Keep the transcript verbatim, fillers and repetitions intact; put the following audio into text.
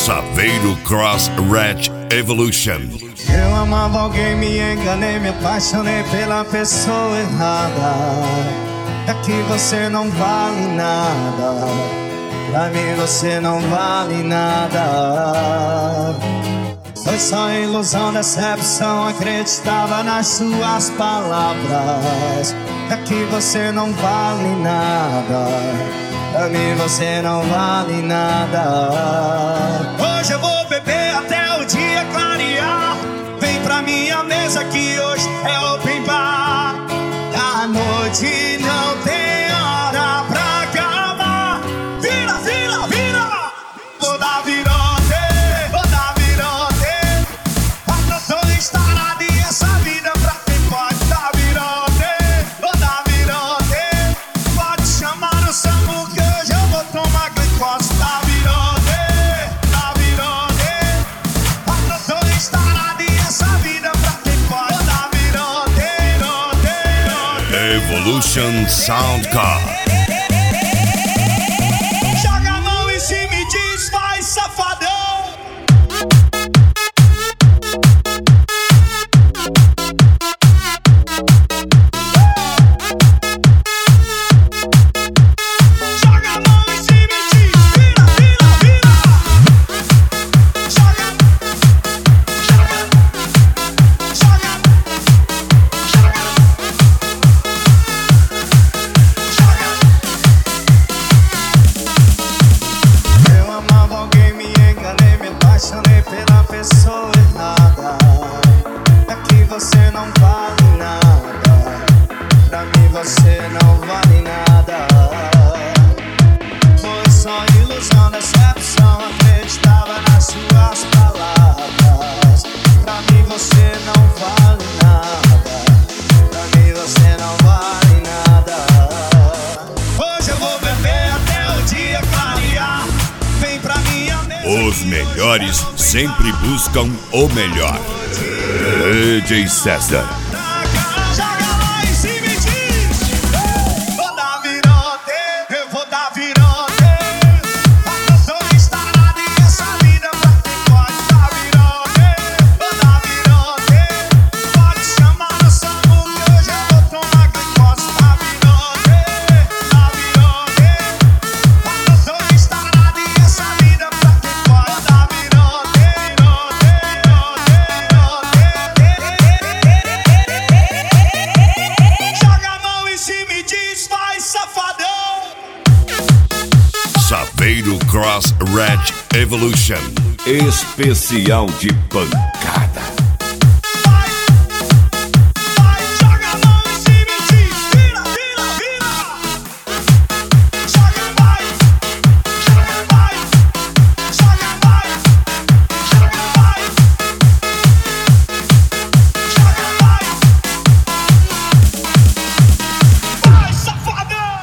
Saveiro Cross Red Evolution. Eu amava alguém, me enganei, me apaixonei pela pessoa errada. É que você não vale nada, pra mim você não vale nada. Foi só ilusão, decepção, acreditava nas suas palavras. É que você não vale nada, pra mim você não vale nada. Hoje eu vou beber até o dia clarear. Vem pra minha mesa que hoje é open bar. A noite não tem hora pra acabar. Vira, vira, vira. Vou dar virote, vou dar virote. Aprontou instalado e essa vida pra quem pode dar virote. Vou dar virote. Pode chamar o SAMU que hoje eu vou tomar glicose. Dá virote, dá virote. Aprontou instalado e essa vida pra quem pode dar virote, virote, virote. Evolution Sound Car. Joga a mão em cima e diz, vai safadão. Joga a mão em cima e diz, vira, vira, vira. Joga, joga, joga, joga, joga. Eu amava alguém, me enganei, me apaixonei pela pessoa errada. É que você não vale nada, pra mim você não vale nada. Foi só ilusão, decepção, acreditava nas suas palavras. Pra mim você não vale nada, pra mim você não vale nada. Hoje eu vou beber até o dia clarear. Vem pra minha mesa. Os melhores sempre buscam o melhor. D J César. Joga lá em cima e diz, vou dar virote, eu vou dar virote. Aprontou instalado e essa vida pra quem pode dar virote. Vou dar virote. Pode chamar o SAMU que hoje eu vou tomar glicose. Dá virote, dá virote. Aprontou instalado e essa vida pra quem pode dar virote, virote, virote. Joga a mão em cima e diz, vai safadão. Saveiro Cross Red Evolution. Especial de pancada.